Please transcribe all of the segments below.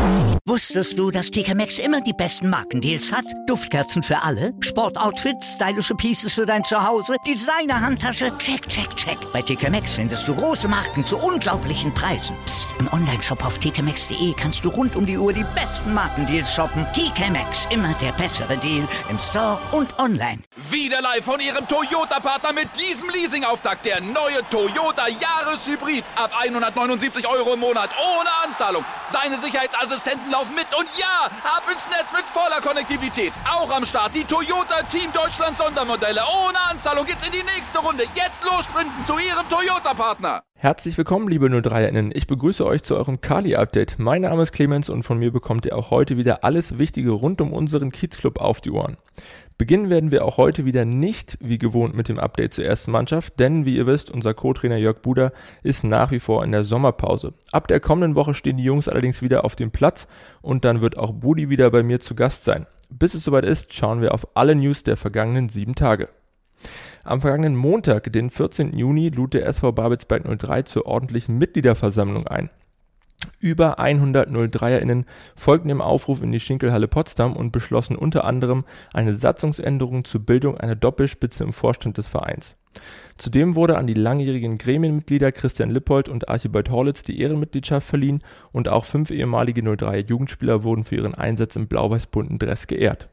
Wusstest du, dass TK Maxx immer die besten Markendeals hat? Duftkerzen für alle, Sportoutfits, stylische Pieces für dein Zuhause, Designer-Handtasche, check, check, check. Bei TK Maxx findest du große Marken zu unglaublichen Preisen. Psst. Im Onlineshop auf tkmaxx.de kannst du rund um die Uhr die besten Markendeals shoppen. TK Maxx, immer der bessere Deal im Store und online. Wieder live von ihrem Toyota-Partner mit diesem Leasing-Auftakt. Der neue Toyota Jahreshybrid. Ab 179 € im Monat, ohne Anzahlung. Seine Sicherheitsassistenten laufen mit und ja, ab ins Netz mit voller Konnektivität. Auch am Start die Toyota Team Deutschland Sondermodelle. Ohne Anzahlung geht's in die nächste Runde. Jetzt los sprinten zu Ihrem Toyota-Partner. Herzlich willkommen, liebe 03erInnen. Ich begrüße euch zu eurem Kali-Update. Mein Name ist Clemens und von mir bekommt ihr auch heute wieder alles Wichtige rund um unseren Kiezclub auf die Ohren. Beginnen werden wir auch heute wieder nicht wie gewohnt mit dem Update zur ersten Mannschaft, denn wie ihr wisst, unser Co-Trainer Jörg Buder ist nach wie vor in der Sommerpause. Ab der kommenden Woche stehen die Jungs allerdings wieder auf dem Platz und dann wird auch Budi wieder bei mir zu Gast sein. Bis es soweit ist, schauen wir auf alle News der vergangenen 7 Tage. Am vergangenen Montag, den 14. Juni, lud der SV Babelsberg 03 zur ordentlichen Mitgliederversammlung ein. Über 100 03erInnen folgten dem Aufruf in die Schinkelhalle Potsdam und beschlossen unter anderem eine Satzungsänderung zur Bildung einer Doppelspitze im Vorstand des Vereins. Zudem wurde an die langjährigen Gremienmitglieder Christian Lippold und Archibald Horlitz die Ehrenmitgliedschaft verliehen und auch 5 ehemalige 03er Jugendspieler wurden für ihren Einsatz im blau-weiß-bunten Dress geehrt.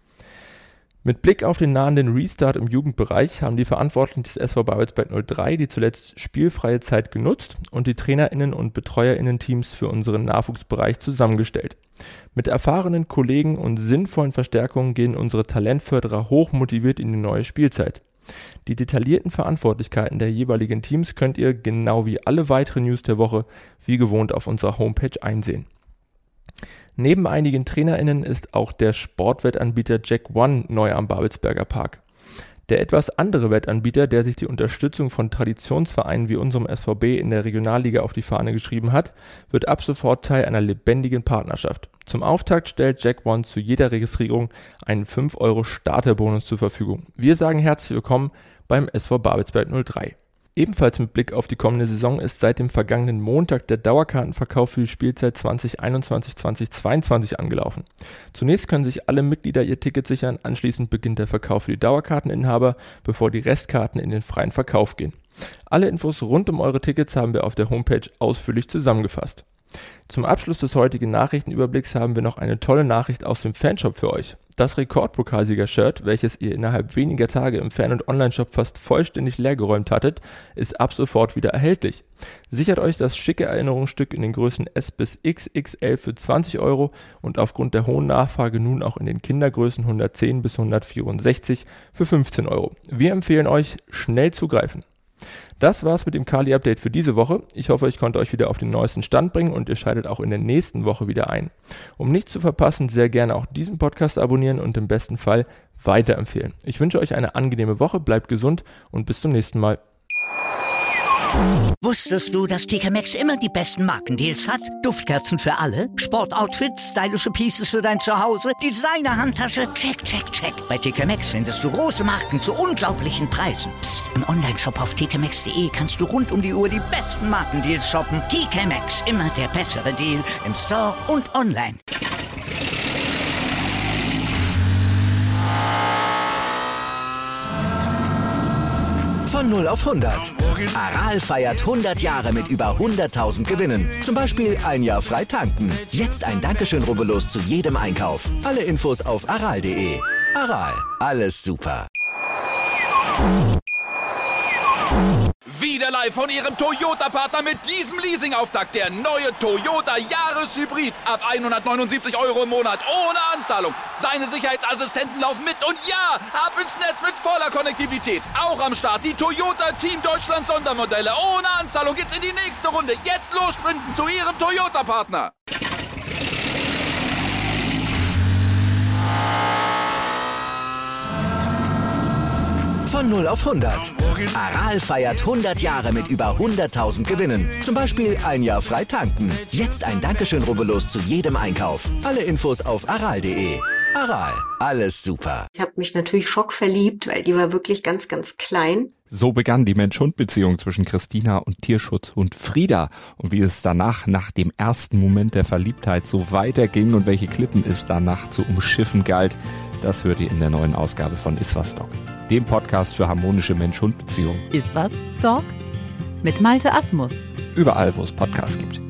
Mit Blick auf den nahenden Restart im Jugendbereich haben die Verantwortlichen des SV Babelsberg 03 die zuletzt spielfreie Zeit genutzt und die TrainerInnen und BetreuerInnen-Teams für unseren Nachwuchsbereich zusammengestellt. Mit erfahrenen Kollegen und sinnvollen Verstärkungen gehen unsere Talentförderer hochmotiviert in die neue Spielzeit. Die detaillierten Verantwortlichkeiten der jeweiligen Teams könnt ihr, genau wie alle weiteren News der Woche, wie gewohnt auf unserer Homepage einsehen. Neben einigen TrainerInnen ist auch der Sportwettanbieter Jack One neu am Babelsberger Park. Der etwas andere Wettanbieter, der sich die Unterstützung von Traditionsvereinen wie unserem SVB in der Regionalliga auf die Fahne geschrieben hat, wird ab sofort Teil einer lebendigen Partnerschaft. Zum Auftakt stellt Jack One zu jeder Registrierung einen 5 € Starterbonus zur Verfügung. Wir sagen herzlich willkommen beim SV Babelsberg 03. Ebenfalls mit Blick auf die kommende Saison ist seit dem vergangenen Montag der Dauerkartenverkauf für die Spielzeit 2021-2022 angelaufen. Zunächst können sich alle Mitglieder ihr Ticket sichern, anschließend beginnt der Verkauf für die Dauerkarteninhaber, bevor die Restkarten in den freien Verkauf gehen. Alle Infos rund um eure Tickets haben wir auf der Homepage ausführlich zusammengefasst. Zum Abschluss des heutigen Nachrichtenüberblicks haben wir noch eine tolle Nachricht aus dem Fanshop für euch. Das Rekordpokalsieger-Shirt, welches ihr innerhalb weniger Tage im Fan- und Online-Shop fast vollständig leergeräumt hattet, ist ab sofort wieder erhältlich. Sichert euch das schicke Erinnerungsstück in den Größen S bis XXL für 20 € und aufgrund der hohen Nachfrage nun auch in den Kindergrößen 110 bis 164 für 15 €. Wir empfehlen euch, schnell zugreifen. Das war's mit dem Kali-Update für diese Woche. Ich hoffe, ich konnte euch wieder auf den neuesten Stand bringen und ihr schaltet auch in der nächsten Woche wieder ein. Um nichts zu verpassen, sehr gerne auch diesen Podcast abonnieren und im besten Fall weiterempfehlen. Ich wünsche euch eine angenehme Woche, bleibt gesund und bis zum nächsten Mal. Wusstest du, dass TK Maxx immer die besten Markendeals hat? Duftkerzen für alle, Sportoutfits, stylische Pieces für dein Zuhause, Designer-Handtasche, check, check, check. Bei TK Maxx findest du große Marken zu unglaublichen Preisen. Psst. Im Onlineshop auf tkmaxx.de kannst du rund um die Uhr die besten Markendeals shoppen. TK Maxx, immer der bessere Deal im Store und online. Von 0 auf 100. Aral feiert 100 Jahre mit über 100.000 Gewinnen. Zum Beispiel ein Jahr frei tanken. Jetzt ein Dankeschön, rubbellos zu jedem Einkauf. Alle Infos auf aral.de. Aral, alles super. Wieder live von ihrem Toyota-Partner mit diesem Leasing-Auftakt. Der neue Toyota Jahreshybrid. Ab 179 € im Monat, ohne Anzahlung. Seine Sicherheitsassistenten laufen mit und ja, ab ins Netz mit voller Konnektivität. Auch am Start die Toyota Team Deutschland Sondermodelle. Ohne Anzahlung geht's in die nächste Runde. Jetzt los sprinten zu Ihrem Toyota-Partner. Von 0 auf 100. Aral feiert 100 Jahre mit über 100.000 Gewinnen. Zum Beispiel ein Jahr frei tanken. Jetzt ein Dankeschön, rubbellos zu jedem Einkauf. Alle Infos auf aral.de. Aral, alles super. Ich habe mich natürlich schockverliebt, weil die war wirklich ganz, ganz klein. So begann die Mensch-Hund-Beziehung zwischen Christina und Tierschutzhund Frieda. Und wie es danach, nach dem ersten Moment der Verliebtheit, so weiterging und welche Klippen es danach zu umschiffen galt, das hört ihr in der neuen Ausgabe von Iswas Dog, dem Podcast für harmonische Mensch-Hund-Beziehungen. Iswas Dog? Mit Malte Asmus. Überall, wo es Podcasts gibt.